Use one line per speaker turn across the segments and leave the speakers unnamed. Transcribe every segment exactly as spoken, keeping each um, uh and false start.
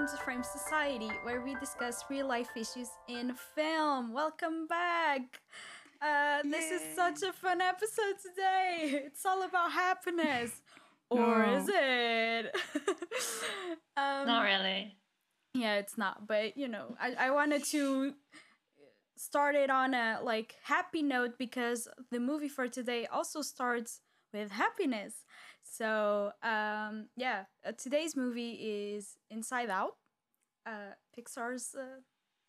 welcome to Frame Society, where we discuss real life issues in film. Welcome back. Uh, this is
Yay.
such a fun episode today. It's all about happiness, or
No.
is it? um,
Not really.
Yeah, it's not. But you know, I I wanted to start it on a like happy note because the movie for today also starts with happiness. So um, yeah, uh, today's movie is Inside Out, uh, Pixar's. Uh,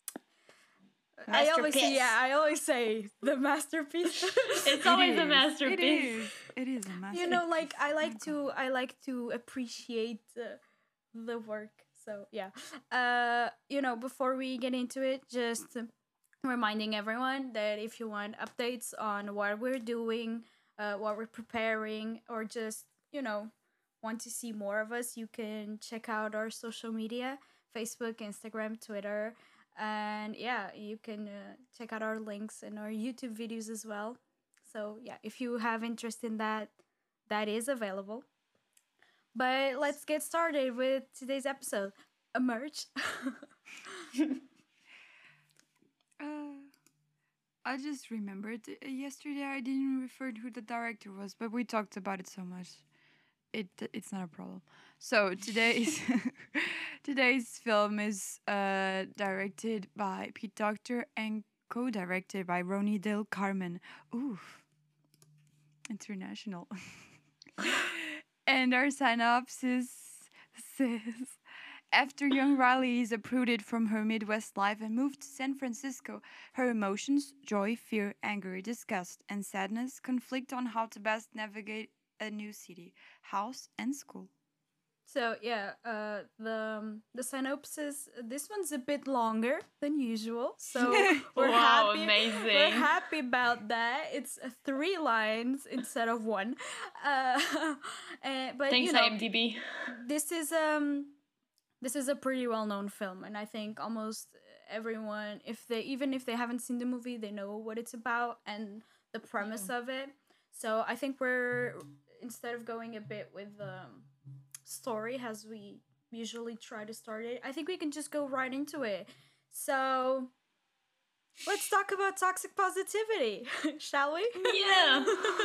I always say,
Masterpiece.
yeah, I always say the masterpiece.
It's
It
always a
is. It
masterpiece.
is. It is a masterpiece.
You know, like I like to, I like to appreciate uh, the work. So yeah, uh, you know, before we get into it, just reminding everyone that if you want updates on what we're doing, uh, what we're preparing, or just you know want to see more of us, you can check out our social media: Facebook, Instagram, Twitter, and yeah, you can uh, check out our links and our YouTube videos as well. So yeah, if you have interest in that, that is available. But let's get started with today's episode. A merch.
Uh, I just remembered uh, yesterday I didn't refer to who the director was, but we talked about it so much. It it's not a problem. So today's today's film is uh directed by Pete Docter and co-directed by Ronnie Del Carmen. Oof, international. And our synopsis says. After young Riley is uprooted from her Midwest life and moved to San Francisco, her emotions, joy, fear, anger, disgust, and sadness conflict on how to best navigate a new city, house, and school.
So yeah, uh, the um, the synopsis. This one's a bit longer than usual, so we're
Wow,
happy. We're
amazing.
happy about that. It's uh, three lines instead of one. Uh, and, but
Thanks,
you know,
IMDb.
this is um this is a pretty well known film, and I think almost everyone, if they even if they haven't seen the movie, they know what it's about and the premise of it. So I think we're instead of going a bit with the um, story as we usually try to start it, I think we can just go right into it. So let's talk about toxic positivity, shall we?
Yeah.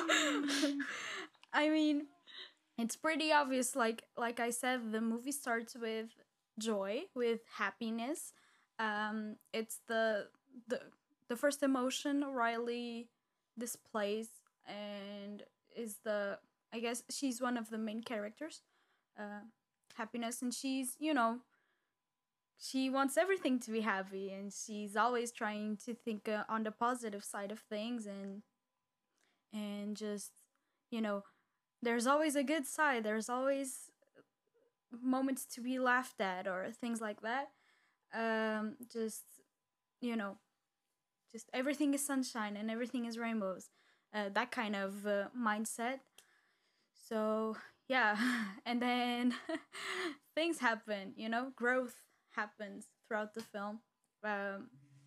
I mean, it's pretty obvious. Like like I said, the movie starts with joy, with happiness. Um, it's the the the first emotion Riley displays, and is the I guess she's one of the main characters. Uh, happiness, and she's you know she wants everything to be happy, and she's always trying to think uh, on the positive side of things, and and just you know there's always a good side. There's always moments to be laughed at or things like that. Um, just you know, just everything is sunshine and everything is rainbows. Uh, that kind of uh, mindset. So yeah, and then things happen. You know, growth happens throughout the film. Um,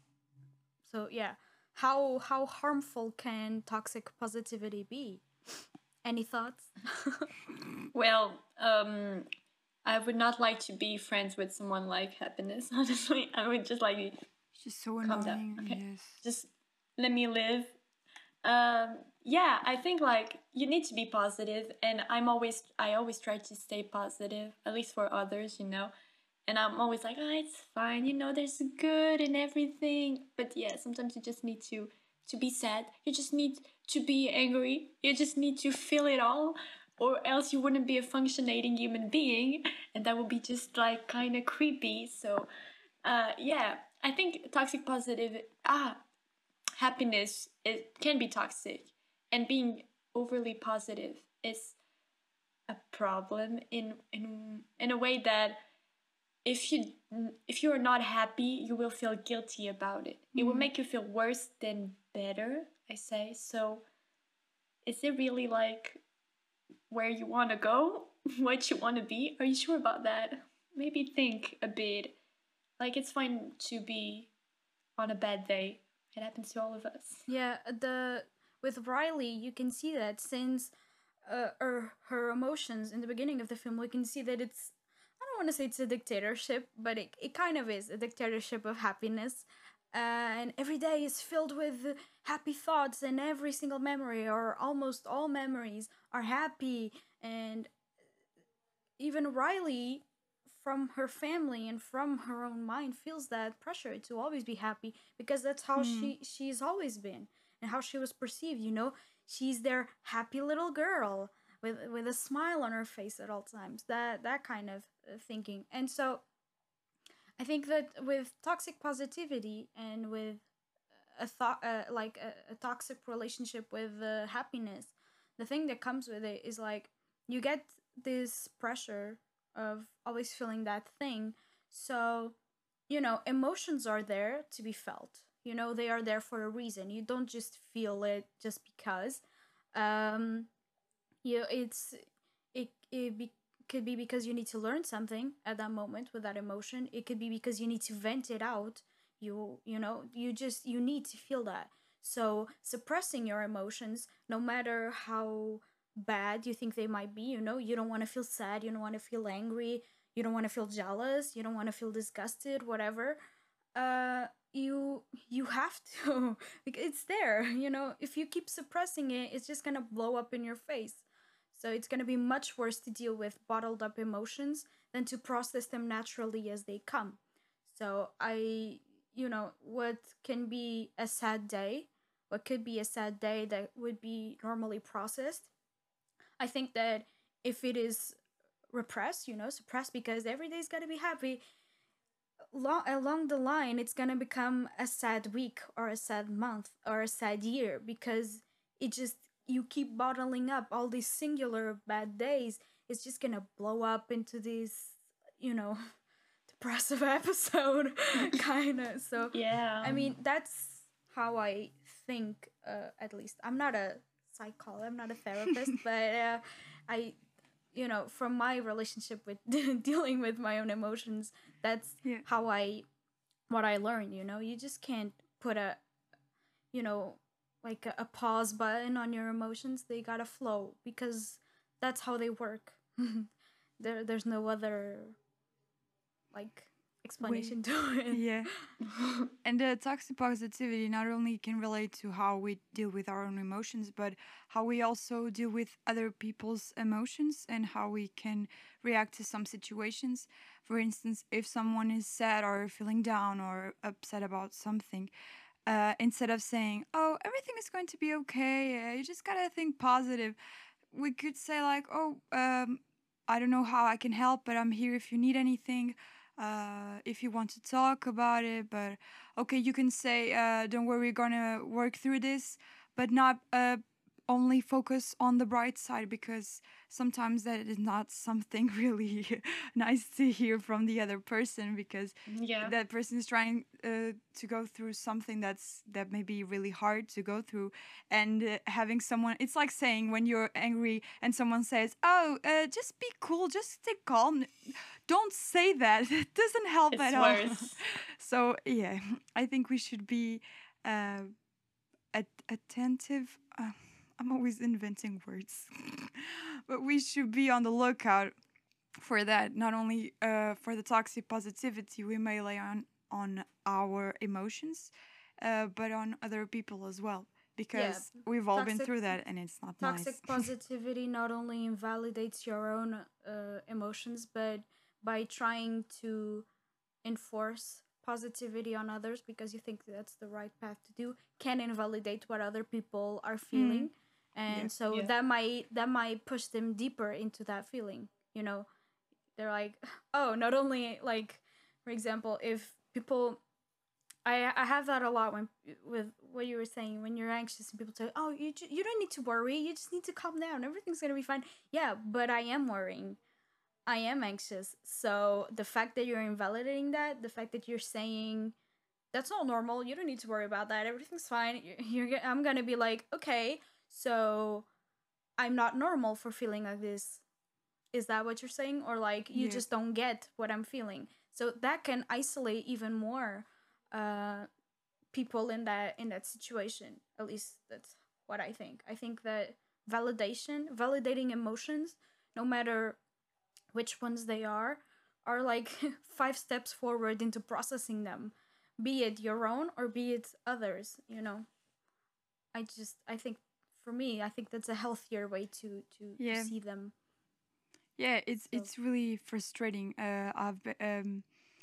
so yeah, how how harmful can toxic positivity be? Any thoughts?
Well, um, I would not like to be friends with someone like happiness. Honestly, I would just like
She's so
calm
annoying.
down. Okay,
Yes.
just let me live. Um, yeah, I think like you need to be positive, and I'm always I always try to stay positive, at least for others, you know. And I'm always like, oh, it's fine, you know, there's good in everything. But yeah, sometimes you just need to to be sad. You just need to be angry. You just need to feel it all, or else you wouldn't be a functioning human being, and that would be just like kind of creepy. So, uh, yeah, I think toxic positive. Ah, happiness it can be toxic, and being overly positive is a problem in in in a way that if you if you are not happy, you will feel guilty about it. It will make you feel worse than better, I say. So is it really like where you want to go, what you want to be? Are you sure about that? Maybe think a bit. Like it's fine to be on a bad day. It happens to all of us.
Yeah, the with Riley, you can see that since uh, her her emotions in the beginning of the film, we can see that it's I don't want to say it's a dictatorship, but it, it kind of is a dictatorship of happiness. Uh, and every day is filled with happy thoughts, and every single memory, or almost all memories, are happy. And even Riley, from her family and from her own mind, feels that pressure to always be happy, because that's how
Hmm.
she she's always been, and how she was perceived. You know, she's their happy little girl with with a smile on her face at all times. That that kind of uh, thinking. And so I think that with toxic positivity, and with a thought, uh, like a, a toxic relationship with uh, happiness, the thing that comes with it is like you get this pressure of always feeling that thing. So, you know, emotions are there to be felt. You know, they are there for a reason. You don't just feel it just because. Um, you it's it it be, could be because you need to learn something at that moment with that emotion. It could be because you need to vent it out. You you know, you just you need to feel that. So suppressing your emotions, no matter how bad you think they might be, you know, you don't want to feel sad, you don't want to feel angry, you don't want to feel jealous, you don't want to feel disgusted, whatever. uh you you have to because it's there. You know, if you keep suppressing it, it's just gonna blow up in your face. So it's going to be much worse to deal with bottled up emotions than to process them naturally as they come. So I, you know, what can be a sad day, what could be a sad day that would be normally processed, I think that if it is repressed, you know, suppressed because every day's got to be happy, long, along the line, it's going to become a sad week or a sad month or a sad year, because it just, you keep bottling up all these singular bad days. It's just going to blow up into this, you know, depressive episode, kind of. So,
Yeah.
I mean, that's how I think, uh, at least. I'm not a psychologist, I'm not a therapist, but uh, I, you know, from my relationship with dealing with my own emotions, that's
Yeah.
how I, what I learned, you know. You just can't put a, you know, like a, a pause button on your emotions. They gotta flow, because that's how they work. there there's no other, like,
We
explanation to it.
yeah. And the toxic positivity not only can relate to how we deal with our own emotions, but how we also deal with other people's emotions and how we can react to some situations. For instance, if someone is sad or feeling down or upset about something, uh, instead of saying, "Oh, everything is going to be okay, uh, you just gotta think positive," we could say like, "Oh, um, I don't know how I can help, but I'm here if you need anything. Uh, if you want to talk about it, but okay, you can say, uh, don't worry, we're gonna work through this, but not uh, only focus on the bright side, because sometimes that is not something really nice to hear from the other person, because
Yeah.
that person is trying uh, to go through something that's that may be really hard to go through. And uh, having someone, it's like saying when you're angry and someone says, oh, uh, just be cool, just stay calm. Don't say that. It doesn't help
It's
at all.
worse.
So yeah, I think we should be uh, at- attentive. Uh, I'm always inventing words, but we should be on the lookout for that. Not only uh, for the toxic positivity we may lay on on our emotions, uh, but on other people as well,
Yeah,
because we've all been
toxic
through that, and it's not
toxic
nice.
positivity not only invalidates your own uh, emotions, but by trying to enforce positivity on others because you think that's the right path to do, can invalidate what other people are
Mm,
feeling.
yeah.
And so
Yeah.
that might that might push them deeper into that feeling. You know, they're like, oh, not only, like, for example, if people, I I have that a lot when, with what you were saying, when you're anxious and people say, "Oh, you ju- you don't need to worry. You just need to calm down. Everything's gonna be fine." Yeah, but I am worrying. I am anxious. So the fact that you're invalidating that, the fact that you're saying that's not normal, you don't need to worry about that. Everything's fine. You're, you're I'm gonna be like, okay, so I'm not normal for feeling like this. Is that what you're saying? Or like you
Yeah.
just don't get what I'm feeling? So that can isolate even more uh people in that in that situation. At least that's what I think. I think that validation, validating emotions, no matter which ones they are, are like five steps forward into processing them, be it your own or be it others, you know. I just I think for me, I think that's a healthier way to to to
Yeah.
see them.
Yeah, it's
So
it's really frustrating. Uh, I've be- um,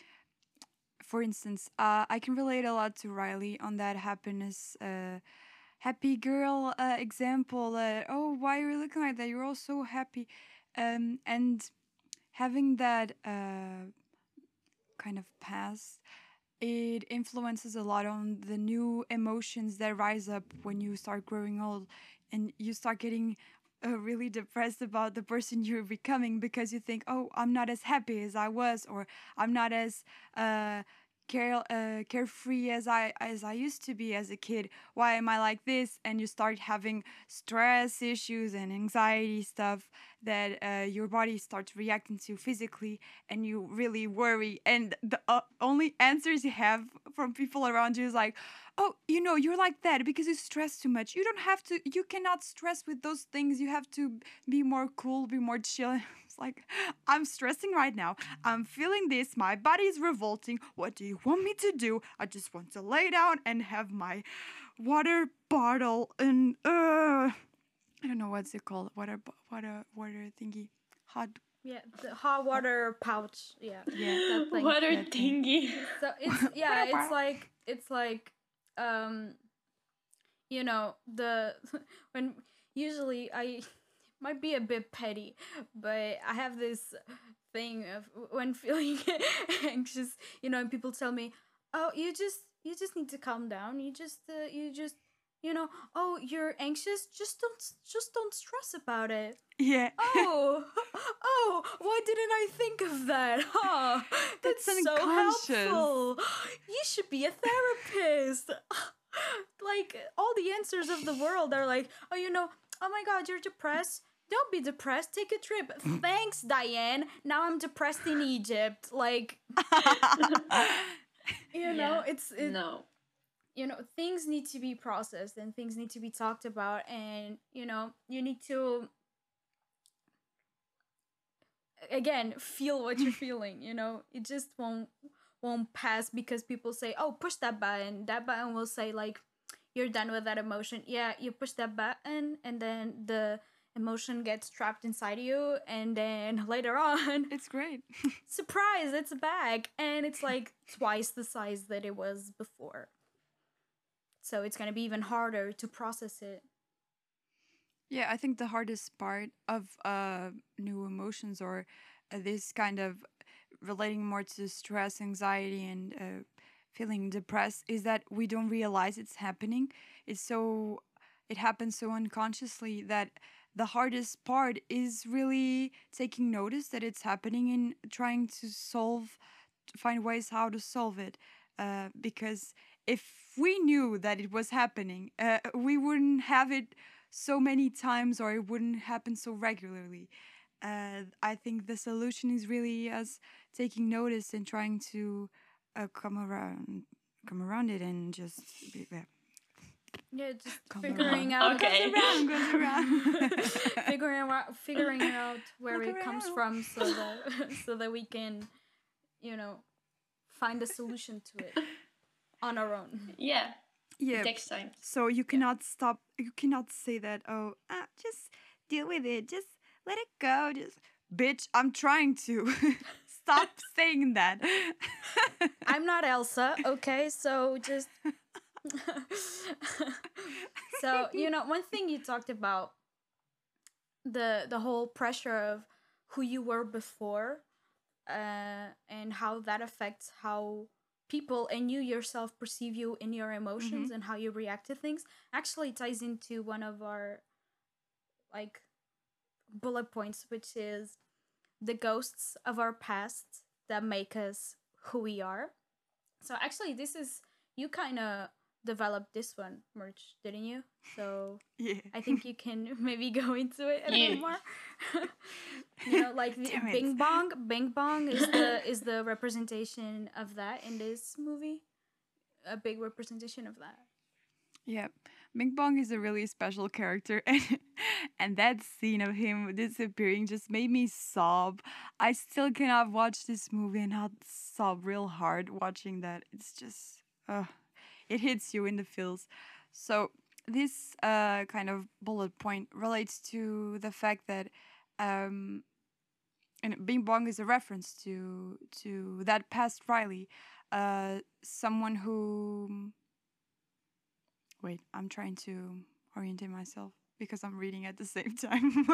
for instance, uh, I can relate a lot to Riley on that happiness, uh, happy girl uh, example. Uh, oh, why are you looking like that? You're all so happy, um, and having that uh, kind of past, it influences a lot on the new emotions that rise up when you start growing old, and you start getting uh, really depressed about the person you're becoming because you think, oh, I'm not as happy as I was, or I'm not as uh, care uh, carefree as I as I used to be as a kid. Why am I like this? And you start having stress issues and anxiety stuff that uh, your body starts reacting to physically, and you really worry. And the uh, only answers you have from people around you is like, oh, you know, you're like that because you stress too much. You don't have to, you cannot stress with those things. You have to be more cool, be more chill. It's like, I'm stressing right now. I'm feeling this. My body is revolting. What do you want me to do? I just want to lay down and have my water bottle and, uh, I don't know what's it called. Water, bo- water, water thingy. Hot.
yeah, the hot water pouch. Yeah,
Yeah.
that thing.
Water
That thing.
thingy.
So it's yeah,
Water
it's
bottle.
like it's like um you know, the when usually I might be a bit petty, but I have this thing of when feeling anxious, you know, and people tell me, "Oh, you just you just need to calm down. You just uh, you just you know, oh, you're anxious. Just don't just don't stress about it."
Yeah.
Oh, oh, why didn't I think of that? Huh? That's
That's
so
unconscious.
helpful. You should be a therapist. Like, all the answers of the world are like, oh, you know, oh my god, you're depressed. Don't be depressed. Take a trip. Thanks, Diane. Now I'm depressed in Egypt. Like, you know,
Yeah.
it's it,
No.
you know, things need to be processed and things need to be talked about, and you know, you need to again feel what you're feeling. You know, it just won't won't pass because people say, oh, push that button. That button will say like, you're done with that emotion. Yeah, you push that button and then the emotion gets trapped inside you, and then later on,
It's great.
surprise, it's back and it's like twice the size that it was before. So it's going to be even harder to process it.
Yeah, I think the hardest part of uh, new emotions, or uh, this kind of relating more to stress, anxiety, and uh, feeling depressed, is that we don't realize it's happening. It's so, it happens so unconsciously that the hardest part is really taking notice that it's happening and trying to solve, to find ways how to solve it. Uh, because if we knew that it was happening, uh, we wouldn't have it so many times, or it wouldn't happen so regularly. Uh, I think the solution is really us taking notice and trying to uh, come around, come around it, and just be, uh,
Yeah, just
come
figuring
around.
out
Okay.
Goes around, goes around.
figuring out figuring out where
Look
it comes
around.
from so that so that we can, you know, find a solution to it on our own.
Yeah.
Yeah.
It takes time.
So you cannot stop. You cannot say that. Oh, ah, just deal with it. Just let it go. Just, bitch, I'm trying to. Stop saying that.
I'm not Elsa, okay? So just so you know, one thing you talked about, the the whole pressure of who you were before, uh, and how that affects how people and you yourself perceive you in your emotions
Mhm.
and how you react to things, actually ties into one of our like bullet points, which is the ghosts of our past that make us who we are. So actually, this is you kind of developed this one, Merch, didn't you? So
Yeah.
I think you can maybe go into it a
You.
little more. You know, like the
Damn it.
Bing Bong. Bing Bong is the is the representation of that in this movie. A big representation of that.
Yeah, Bing Bong is a really special character, and and that scene of him disappearing just made me sob. I still cannot watch this movie and not sob real hard watching that. It's just, uh, it hits you in the feels. So this uh kind of bullet point relates to the fact that um and Bing Bong is a reference to to that past Riley, uh someone who wait, I'm trying to orientate myself because I'm reading at the same time.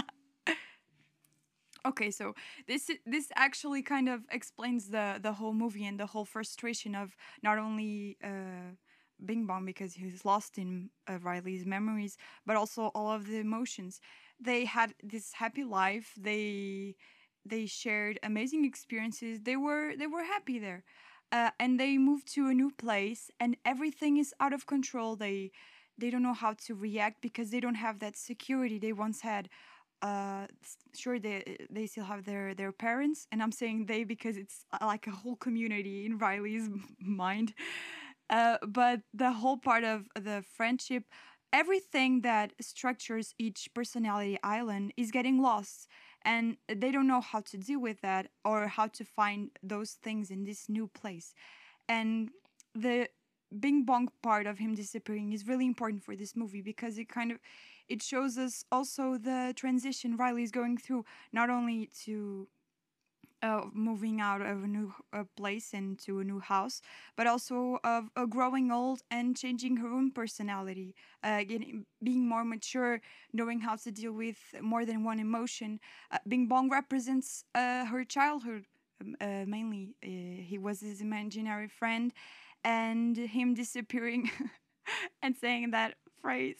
Okay, so this i- this actually kind of explains the the whole movie and the whole frustration of not only uh, Bing Bong because he's lost in uh, Riley's memories, but also all of the emotions. They had this happy life. They they shared amazing experiences. They were they were happy there, uh, and they moved to a new place, and everything is out of control. They they don't know how to react because they don't have that security they once had. uh s- sure, they they still have their their parents, and I'm saying they because it's uh, like a whole community in Riley's mind. Uh but the whole part of the friendship, everything that structures each personality island is getting lost, and they don't know how to deal with that or how to find those things in this new place. And the Bing Bong part of him disappearing is really important for this movie because it kind of it shows us also the transition Riley is going through, not only to uh, moving out of a new uh, place and to a new house, but also of uh, growing old and changing her own personality, uh, getting being more mature, knowing how to deal with more than one emotion. Uh, Bing Bong represents uh, her childhood. um, Uh, mainly, uh, he was his imaginary friend, and him disappearing and saying that phrase,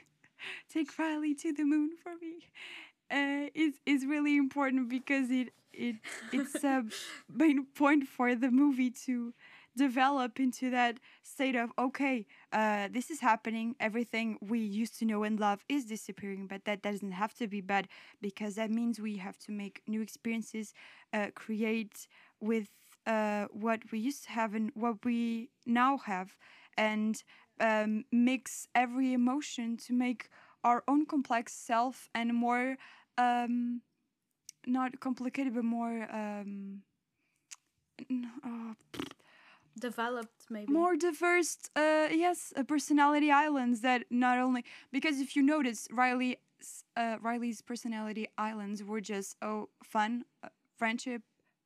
"Take Riley to the moon for me," uh, is is really important because it it it's a main point for the movie to develop into that state of okay, uh, this is happening. Everything we used to know and love is disappearing, but that doesn't have to be bad because that means we have to make new experiences, uh, create with uh, what we used to have and what we now have, and um, mix every emotion to make our own complex self and more um not complicated but more um n- uh,
Developed, maybe.
more diverse, uh yes, uh, personality islands that not only because if you notice Riley uh, Riley's personality islands were just oh fun, uh, friendship,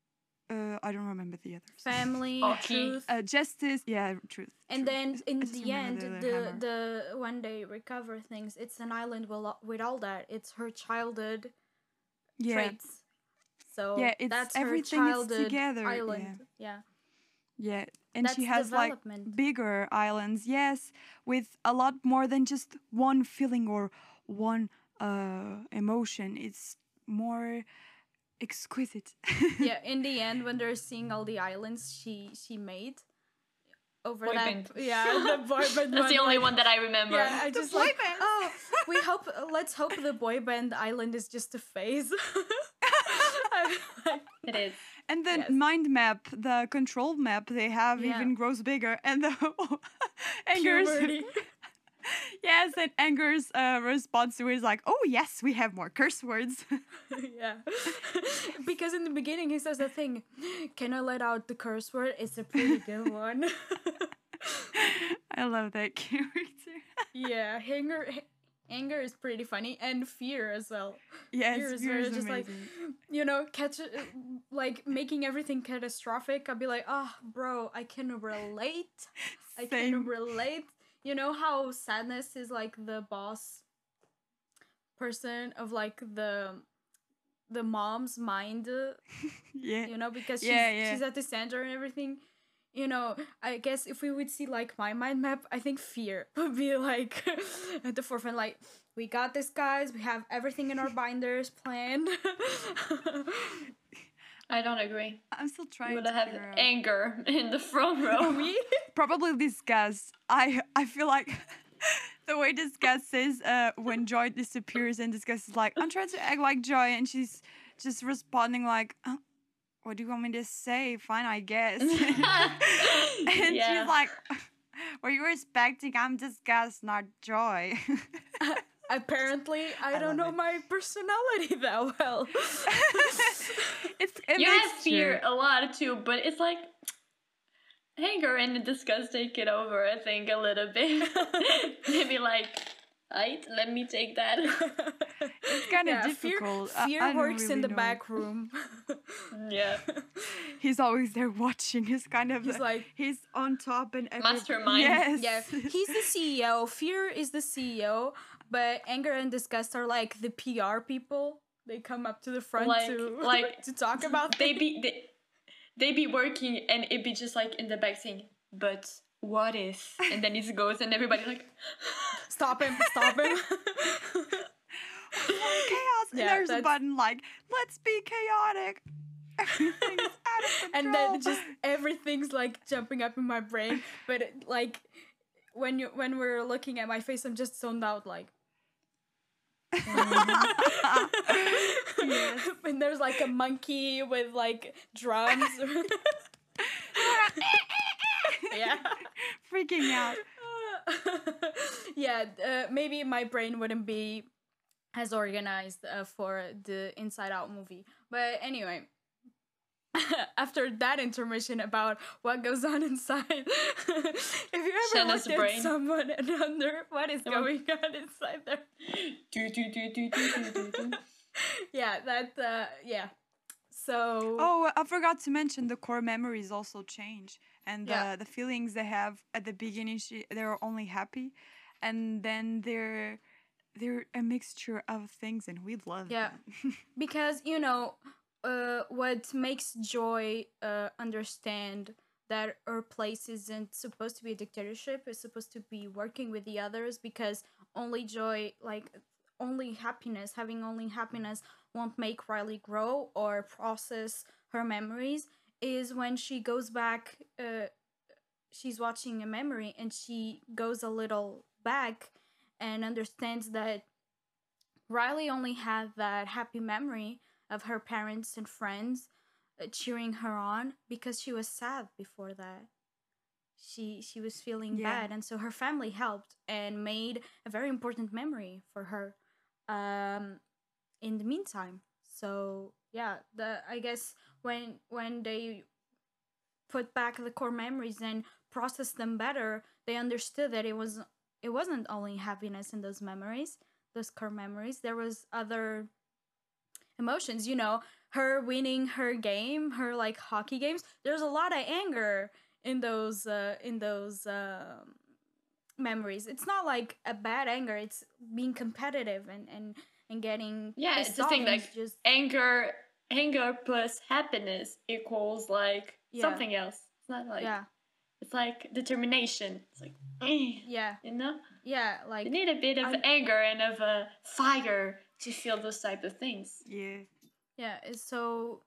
uh I don't remember the others.
Family,
Okay.
truth.
Uh, justice, yeah, truth.
And
truth.
then in
I just
the end,
remember
the
hammer.
the when they recover things, it's an island with all, with all that. It's her childhood
Yeah,
traits. So
yeah, it's
that's her
everything is
childhood
together.
island. Yeah.
Yeah, and she
That's
has like
development.
bigger islands, yes, with a lot more than just one feeling or one uh emotion. It's more exquisite.
Yeah, in the end when they're seeing all the islands she she made over
Boy
that
band.
yeah, the boy band
That's the only
like,
one that I remember.
yeah, I
The
just
boy
like
band.
oh, we hope let's hope the boy band island is just a phase. I'm like,
It is.
And the
Yes.
mind map, the control map they have
Yeah.
even grows bigger, and the Anger's
puberty.
yes, and Anger's uh, response to it is like, "Oh yes, we have more curse words."
Yeah. Because in the beginning he says the thing, can I let out the curse word? It's a pretty good one.
I love that character.
Yeah, anger anger is pretty funny, and fear as well.
Yes,
Fear is
fear
where
is
it's just like,
amazing.
you know, catch it, like making everything catastrophic. I'd be like, oh, bro, I can relate. I can
Same.
relate. You know how sadness is like the boss person of like the the mom's mind, uh,
Yeah.
you know, because she's
Yeah, yeah.
she's at the center and everything. You know, I guess if we would see like my mind map, I think fear would be like at the forefront. Like, we got this, guys. We have everything in our binders planned.
I don't agree.
I'm still
You
trying
would
to
have
figure out.
anger in the front row.
Me?
Probably disgust. I I feel like the way disgust says uh, when Joy disappears and disgust is like, I'm trying to act like Joy, and she's just responding like, "Uh, what do you want me to say? Fine, I guess." And
Yeah.
she's like, Were you expecting I'm disgust, not joy?
Apparently, I,
I
don't
love
know
it.
my personality that well.
it's a
You have
mixture.
fear a lot too, but it's like anger and disgust take it over, I think, a little bit. Maybe like, right, let me take that.
It's kind of
Yeah, fear,
difficult. I-
fear
I don't
works
really
in the
know.
back room.
Yeah.
He's always there watching. He's kind of
He's
uh,
like-
he's on top and every-
Mastermind.
Yes.
Yeah, he's the C E O. Fear is the C E O, but anger and disgust are like the P R people. They come up to the front
Like-
to
like,
to talk about
They
things.
be they, they be working and it be just like in the back saying, but what if? And then it goes and everybody like
Stop him! Stop him!
Chaos. And
Yeah,
there's a
that's-
button like, let's be chaotic. Everything is out of control.
And then just everything's like jumping up in my brain. But it, like when you when we're looking at my face, I'm just zoned out. Like,
Yes.
and there's like a monkey with like drums. Yeah.
Freaking out.
Yeah, uh, maybe my brain wouldn't be as organized uh, for the Inside Out movie. But anyway, after that intermission about what goes on inside, if you ever
Shanna's
looked at
brain.
someone and wonder what is
Oh.
going on inside there,
do do do do do do do do.
yeah, that, uh, yeah. So,
Oh, I forgot to mention the core memories also change, and
Yeah.
the the feelings they have at the beginning, she, they're only happy, and then they're they're a mixture of things, and we love
Yeah.
that.
because, you know, uh, what makes Joy uh, understand that her place isn't supposed to be a dictatorship, it's supposed to be working with the others, because only joy, like, only happiness, having only happiness won't make Riley grow or process her memories, is when she goes back, uh, she's watching a memory and she goes a little back and understands that Riley only had that happy memory of her parents and friends uh, cheering her on because she was sad before that. She she was feeling
Yeah.
bad, and so her family helped and made a very important memory for her. Um, in the meantime, so yeah, the I guess when when they put back the core memories and process them better, they understood that it was it wasn't only happiness in those memories, those core memories. There was other emotions, you know, her winning her game, her like hockey games. There's a lot of anger in those uh, in those um memories. It's not like a bad anger. It's being competitive and and and getting
Yeah,
pissed
it's the
off
thing,
and
like,
just
Anger anger plus happiness equals like
Yeah.
something else. It's not like
yeah
it's like determination. It's like eh,
yeah
you know?
yeah like
You need a bit of
I'm-
anger and of a fire to feel those type of things.
Yeah.
yeah it's so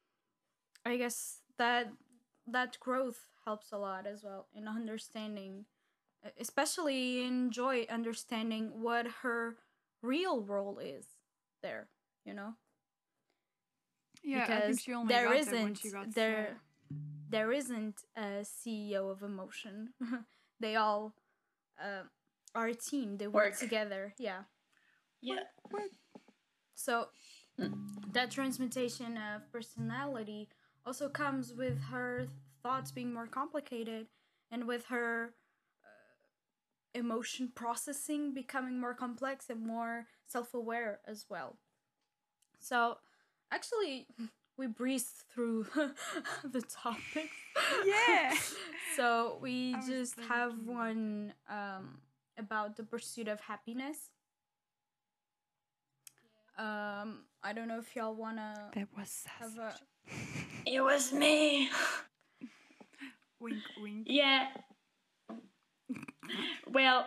I guess that that growth helps a lot as well in understanding, e- especially in Joy, understanding what her real role is there, you know.
Yeah, I think
Because
she only
there
got that when
isn't
she got
there
sad.
there isn't a C E O of emotion. They all uh, are a team. They work
Work.
together. Yeah.
Yeah.
So that transmutation of personality also comes with her thoughts being more complicated and with her uh, emotion processing becoming more complex and more self-aware as well. So actually we breezed through the topics.
Yeah.
So we
I was
just have
thinking about
one um, about the pursuit of happiness. Um, I don't know if y'all wanna
That was
have
sausage.
a
It was me.
Wink, wink.
Yeah. Well,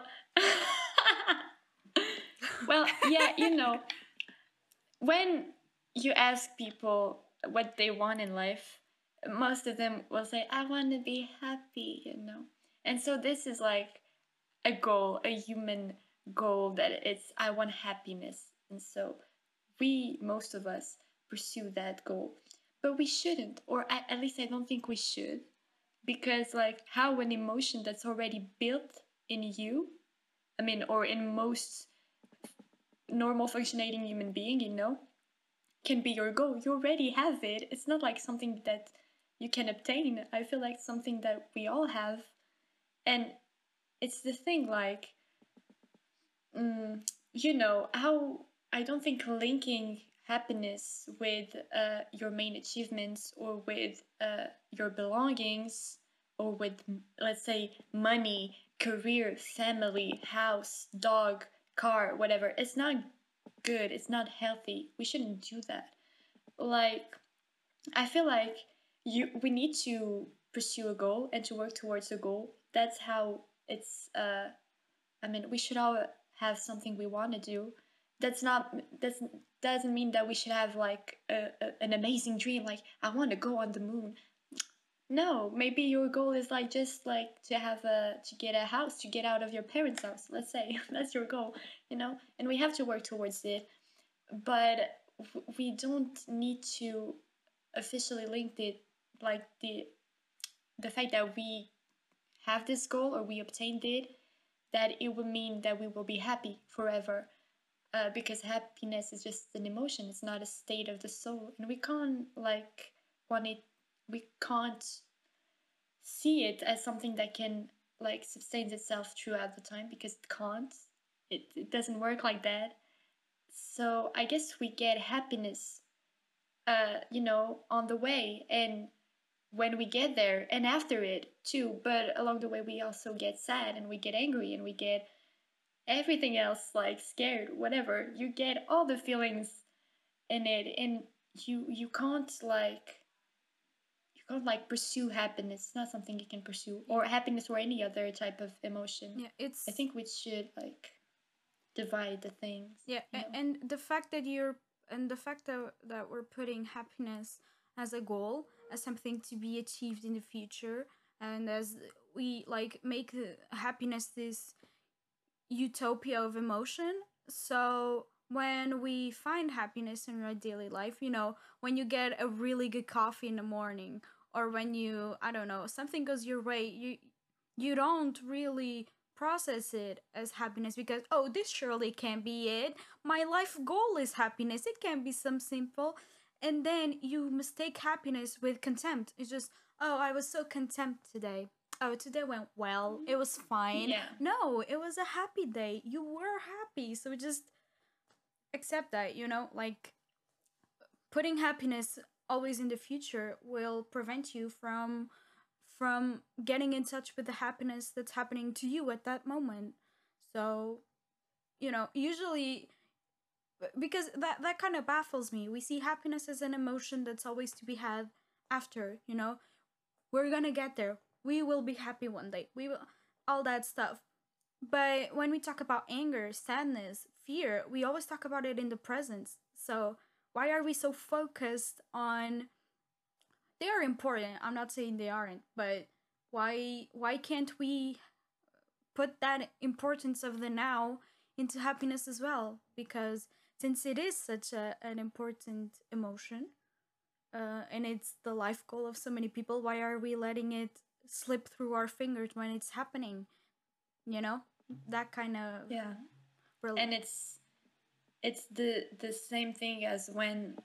well, yeah, you know, when you ask people what they want in life, most of them will say, I want to be happy, you know. And so this is like a goal, a human goal that it's, I want happiness. And so we, most of us, pursue that goal. But we shouldn't, or at, at least I don't think we should, because like how an emotion that's already built in you, I mean, or in most normal functioning human being, you know, can be your goal. You already have it. It's not like something that you can obtain. I feel like something that we all have. And it's the thing, like, mm, you know, how I don't think linking happiness with uh, your main achievements or with uh, your belongings or with, let's say, money, career, family, house, dog, car, whatever, it's not good. It's not healthy. We shouldn't do that. Like, I feel like you we need to pursue a goal and to work towards a goal. That's how it's uh I mean, we should all have something we want to do. That's not that's doesn't mean that we should have like a, a, an amazing dream like I want to go on the moon. No, maybe your goal is like just like to have a to get a house, to get out of your parents' house. Let's say that's your goal, you know, and we have to work towards it. But we don't need to officially link it like the the fact that we have this goal or we obtained it, that it will mean that we will be happy forever. Uh, because happiness is just an emotion, it's not a state of the soul, and we can't like want it. We can't see it as something that can like sustain itself throughout the time because it can't. It, it doesn't work like that. So I guess we get happiness, uh, you know, on the way and when we get there and after it too. But along the way, we also get sad and we get angry and we get everything else, like scared, whatever. You get all the feelings in it, and you you can't like you can't like pursue happiness. It's not something you can pursue, or happiness or any other type of emotion.
Yeah, it's
I think we should like divide the things.
yeah,
you know?
a- and the fact that you're and the fact that that we're putting happiness as a goal, as something to be achieved in the future, and as we like make the happiness this utopia of emotion. So when we find happiness in our daily life, you know, when you get a really good coffee in the morning, or when you, I don't know, something goes your way, you you don't really process it as happiness because, oh, this surely can't be it. My life goal is happiness. It can be some simple. And then you mistake happiness with contempt. It's just, oh, I was so content today. Oh, today went well. It was fine.
Yeah.
No, it was a happy day. You were happy. So just accept that, you know, like putting happiness always in the future will prevent you from from getting in touch with the happiness that's happening to you at that moment. So, you know, usually because that that kind of baffles me. We see happiness as an emotion that's always to be had after, you know. We're going to get there. We will be happy one day. We will all that stuff. But when we talk about anger, sadness, fear, we always talk about it in the present. So, why are we so focused on they are important. I'm not saying they aren't, but why why can't we put that importance of the now into happiness as well? Because since it is such a, an important emotion, uh, and it's the life goal of so many people, why are we letting it slip through our fingers when it's happening? You know, that kind of
Yeah.
rel-
And it's it's the the same thing as when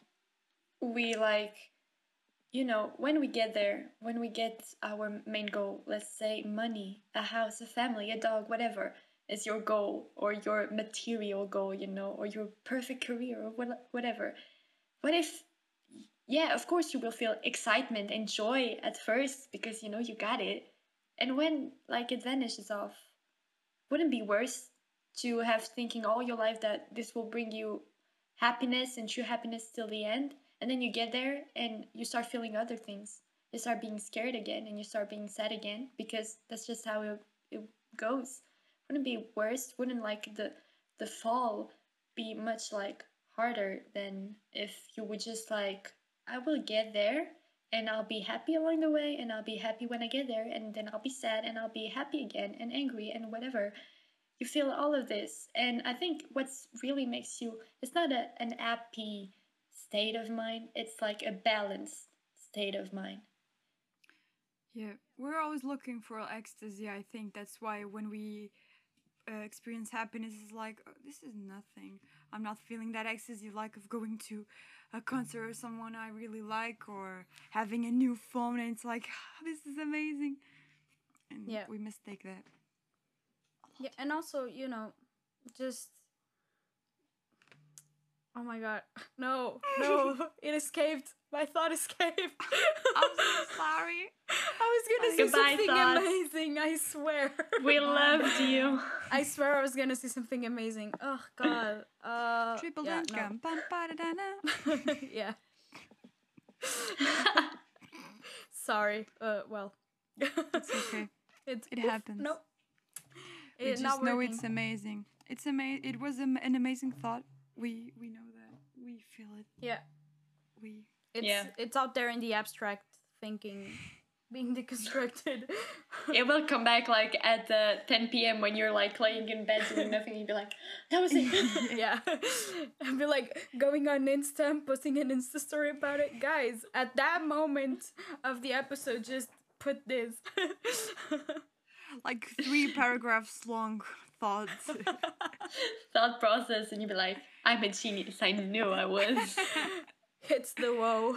we like you know when we get there, when we get our main goal, let's say money, a house, a family, a dog, whatever is your goal or your material goal, you know, or your perfect career or what, whatever. What if, yeah, of course you will feel excitement and joy at first because you know you got it, and when like it vanishes off, wouldn't it be worse to have thinking all your life that this will bring you happiness and true happiness till the end, and then you get there and you start feeling other things. You start being scared again and you start being sad again because that's just how it, it goes. Wouldn't it be worse? Wouldn't like the the fall be much like harder than if you would just like I will get there and I'll be happy along the way and I'll be happy when I get there and then I'll be sad and I'll be happy again and angry and whatever. You feel all of this, and I think what's really makes you, it's not a, an happy state of mind, it's like a balanced state of mind.
Yeah, we're always looking for ecstasy. I think that's why when we uh, experience happiness, is like, oh, this is nothing. I'm not feeling that ecstasy like of going to a concert or someone I really like, or having a new phone, and it's like, "Ah, this is amazing." And
Yeah.
we mistake that.
Yeah, and also, you know, just oh my god. No, no, it escaped. My thought escaped.
I'm so sorry.
I was gonna say
Goodbye,
something
thoughts.
amazing, I swear.
We loved you.
I swear I was gonna say something amazing. Oh god. Uh
Triple
yeah,
income. Bum, ba-da-da-na.
no. Yeah. Sorry. Uh well.
It's okay.
It's
It
oof,
happens.
No.
We
It's
just
not
know
working.
it's amazing. It's ama- It was am- an amazing thought. We we know that. We feel it.
Yeah.
We.
It's
Yeah.
it's out there in the abstract thinking being deconstructed.
It will come back like at uh, ten p.m. when you're like laying in bed doing nothing. You'd be like, that was it.
Yeah. I'd be like going on Insta and posting an Insta story about it. Guys, at that moment of the episode, just put this.
Like three paragraphs long thoughts.
Thought process, and you'd be like, I'm a genius. I knew I was.
It's the woe.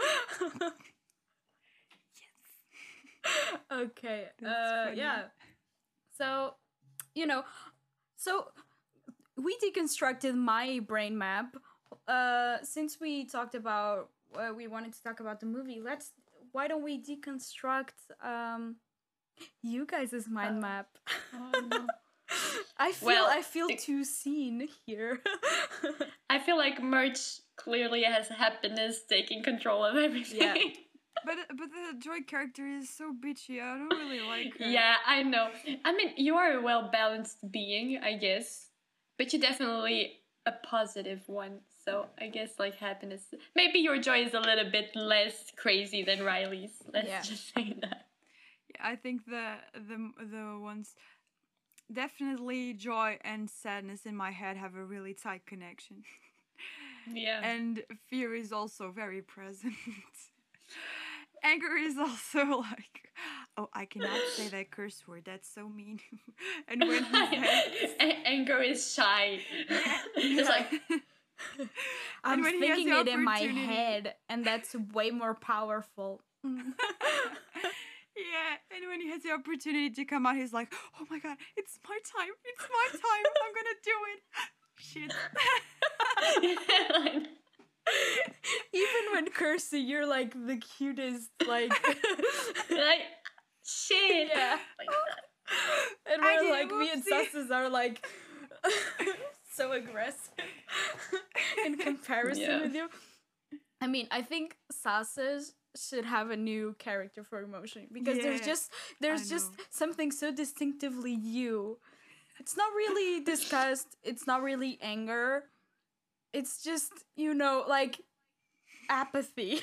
Okay.
That's
Uh
funny.
yeah. So, you know, so we deconstructed my brain map. Uh since we talked about uh, we wanted to talk about the movie, let's why don't we deconstruct um you guys' mind
Uh,
map?
Oh, no.
I feel
Well,
I feel
it-
too seen here.
I feel like merch clearly has happiness taking control of everything.
Yeah.
But but the Joy character is so bitchy. I don't really like her.
Yeah, I know. I mean, you are a well balanced being, I guess, but you're definitely a positive one. So I guess like happiness. Maybe your joy is a little bit less crazy than Riley's. Let's
Yeah.
just say that.
Yeah, I think the the the ones definitely joy and sadness in my head have a really tight connection.
Yeah.
And fear is also very present. Anger is also like, oh, I cannot say that curse word. That's so mean. And when he says,
A- anger is shy. It's like
I'm
when he has
thinking
the
it in my
opportunity-
head, and that's way more powerful.
yeah, and when he has the opportunity to come out, he's like, oh my god, it's my time. It's my time. I'm gonna do it. Shit.
like,
Even when cursing, you're like the cutest, like
like shit.
yeah.
Like that.
And
I
we're
did it,
like, me and
whoopsie.
Sasas are like so aggressive in comparison
Yeah.
with you. I mean, I think Sasas should have a new character for emotion because there's
Yeah,
just there's
I
just
know.
something so distinctively you. It's not really disgust, it's not really anger. It's just, you know, like apathy.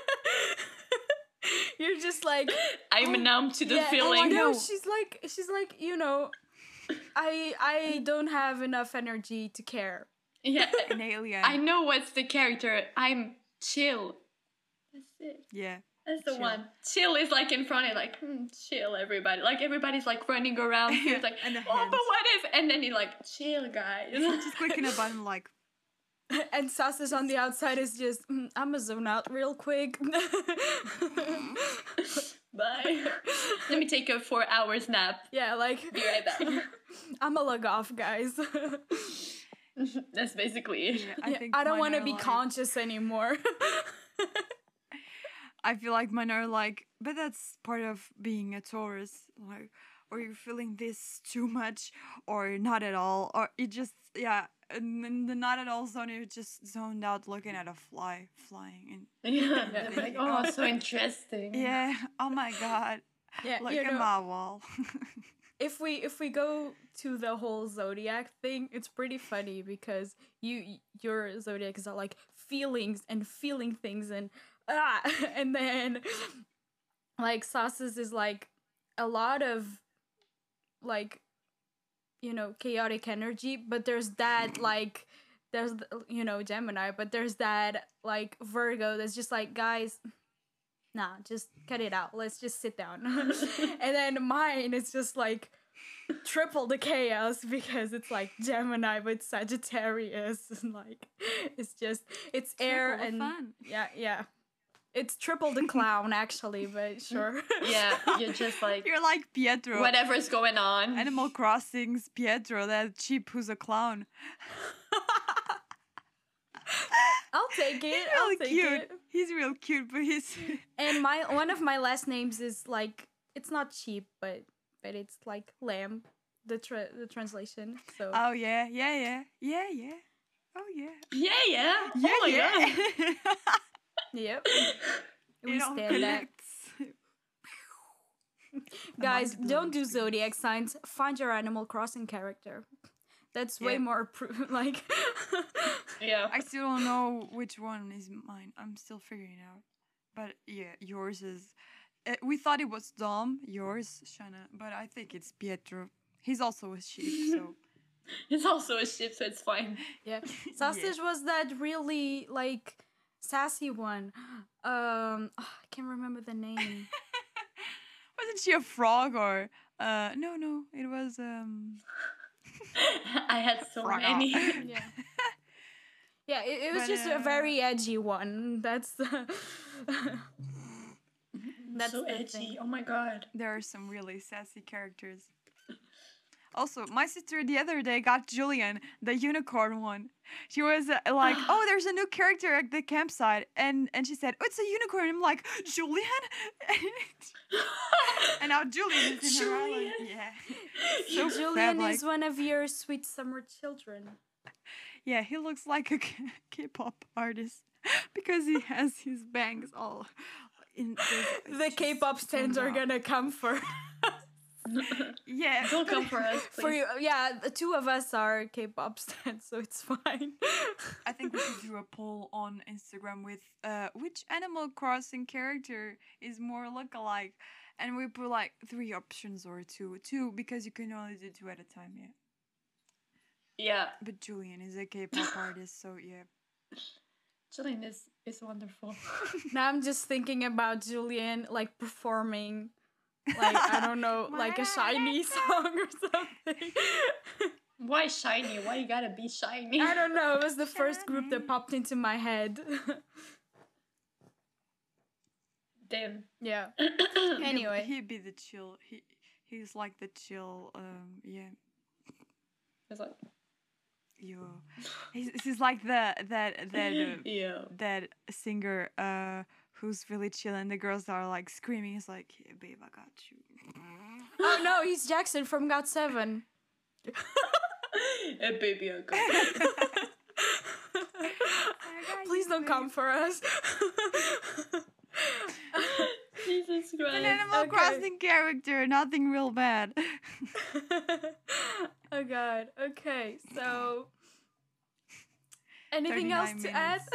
You're just like
I'm numb to the
yeah,
feeling.
Oh, no,
No.
she's like she's like, you know, I I don't have enough energy to care.
Yeah.
An alien.
I know what's the character. I'm chill. That's it.
yeah.
That's the
Chill.
one. Chill is like in front of like, hmm, chill everybody. Like everybody's like running around. He's like,
And the
oh,
hands.
but what if? And then he's like, chill guys.
Just clicking a button like,
And Sasas on the outside is just, mm, I'm a zone out real quick.
Bye. Let me take a four hours nap.
Yeah, like
Be right back.
I'm a log off, guys.
That's basically it.
yeah, I
Yeah,
think
I don't
mine
want to
are
be
like-
conscious anymore.
I feel like mine are like, but that's part of being a Taurus. Like, or you're feeling this too much, or not at all, or it just, yeah. And in the not at all zone, you're just zoned out looking at a fly flying.
Yeah.
Yeah.
Like, oh, so interesting.
And yeah, oh my god,
Yeah,
look
you
at
know,
my wall.
if we if we go to the whole zodiac thing, it's pretty funny because you your zodiac is all like feelings and feeling things and ah, and then like Sasas is like a lot of like, you know, chaotic energy, but there's that like there's the- you know, Gemini, but there's that like Virgo that's just like, guys, nah, just cut it out. Let's just sit down. And then mine is just like triple the chaos because it's like Gemini with Sagittarius and like it's just it's air
Triple the
and
fun.
yeah, yeah. It's triple the clown actually, but sure.
Yeah, you're just like
You're like Pietro.
whatever's going on.
Animal Crossing's Pietro, that sheep who's a clown.
I'll take it.
He's
I'll
really
take
cute.
it.
He's real cute, but he's
And my one of my last names is like it's not sheep, but but it's like lamb, the tra- the translation. So
oh yeah, yeah, yeah, yeah, yeah. Oh yeah,
Yeah, yeah.
yeah,
Oh my
yeah.
god.
yep. We
It all
stand that.
connects.
Guys,
Mind
don't do
blowing
zodiac signs. Find your Animal Crossing character. That's way
Yeah.
more pro- like.
Yeah.
I still don't know which one is mine. I'm still figuring out. But yeah, yours is. Uh, we thought it was Dom, yours, Shanna, but I think it's Pietro. He's also a sheep, so.
It's also a ship, so it's fine.
Yeah, Sausage was that really like sassy one. Um, I can't remember the name.
Wasn't she a frog or. Uh, no, no, it was. um.
I had so
Frog.
many.
Yeah. Yeah, it, it was
But,
just a
uh,
very edgy one. That's the. That's
so
the
edgy.
thing.
Oh my god.
There are some really sassy characters. Also, my sister the other day got Julian, the unicorn one. She was uh, like, "Oh, there's a new character at the campsite," and and she said, "Oh, it's a unicorn." I'm like, "Julian," and now Julian is in her eye, like,
Julian.
yeah, so
Julian
fab, like,
is one of your sweet summer children.
yeah, he looks like a K- K-pop artist because he has his bangs all in. it's
The
just
K-pop stands are
zoomed out.
gonna come for
Yeah,
Don't come for us, please.
for you. Yeah, the two of us are K-pop stands, so it's fine.
I think we should do a poll on Instagram with uh, which Animal Crossing character is more look-alike, and we put like three options or two, two because you can only do two at a time. Yeah,
Yeah.
but Julian is a K-pop artist, so yeah.
Julian is, is wonderful.
Now I'm just thinking about Julian like performing, like I don't know, like a shiny song or something.
Why shiny? Why you gotta be shiny?
I don't know. It was the first group that popped into my head.
Damn.
Yeah.
He'd-
Anyway.
he'd be the chill. He he's like the chill. Um, yeah.
It's like,
Yo, he's, he's like the that that uh,
yeah.
that singer uh who's really chill and the girls are like screaming. He's like, yeah, babe, I got you.
Oh no, he's Jackson from God Seven.
Hey, baby, I got
Please don't come for us.
Jesus Christ.
An Animal
Okay.
Crossing character, nothing real bad.
Oh god. Okay, so anything else to
thirty-nine
add?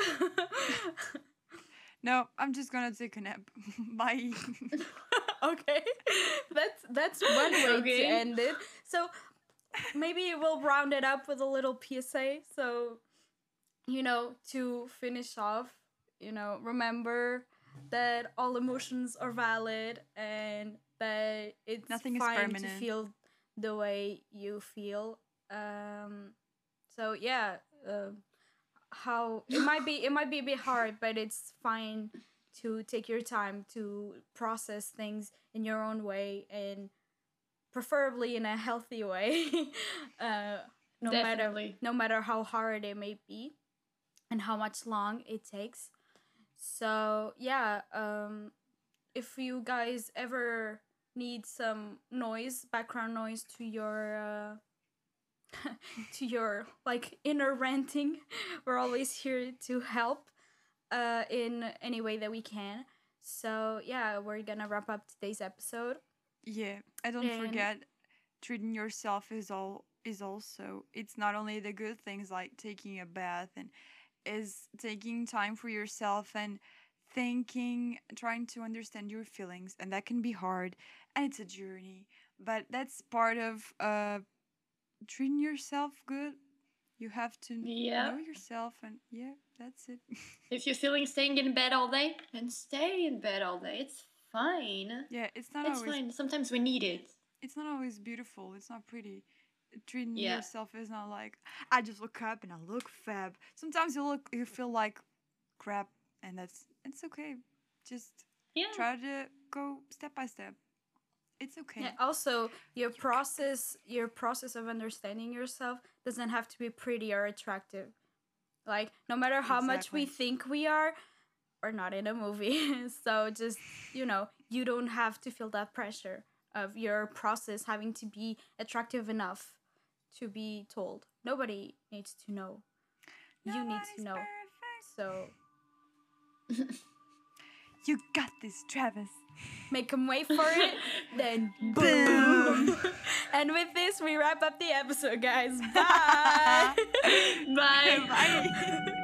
No, I'm just gonna take a nap. Bye.
Okay. That's that's one way
Okay.
to end it. So maybe we'll round it up with a little P S A. So, you know, to finish off, you know, remember that all emotions are valid and that it's
Nothing is
fine to
permanent.
feel the way you feel. Um so yeah, uh, how it might be it might be a bit hard, but it's fine to take your time to process things in your own way and preferably in a healthy way. uh, no matter
Definitely.
no matter how hard it may be and how much long it takes. So yeah, um, if you guys ever need some noise, background noise to your uh, to your like inner ranting, we're always here to help uh, in any way that we can. So yeah, we're gonna wrap up today's episode.
Yeah, and don't
And-
forget, treating yourself is all is also it's not only the good things like taking a bath and is taking time for yourself and thinking, trying to understand your feelings, and that can be hard and it's a journey, but that's part of uh treating yourself good. You have to
Yeah.
know yourself, and yeah, That's it.
If you're feeling staying in bed all day, then stay in bed all day. It's fine.
Yeah, it's not
It's
always
fine. Sometimes we need it.
it's not always beautiful. It's not pretty. Treating
Yeah.
yourself is not like I just look up and I look fab. Sometimes you look you feel like crap, and that's it's okay. Just
Yeah.
try to go step by step. It's okay.
Yeah, also, your process, your process of understanding yourself doesn't have to be pretty or attractive. Like, no matter how much we
Exactly.
think we are, we're not in a movie. So just, you know, you don't have to feel that pressure of your process having to be attractive enough to be told. Nobody needs to know. You need
Nobody's
to know.
perfect.
So
You got this, Travis.
make them wait for it, then
Boom.
boom. And with this, we wrap up the episode, guys. Bye.
Bye.
Bye.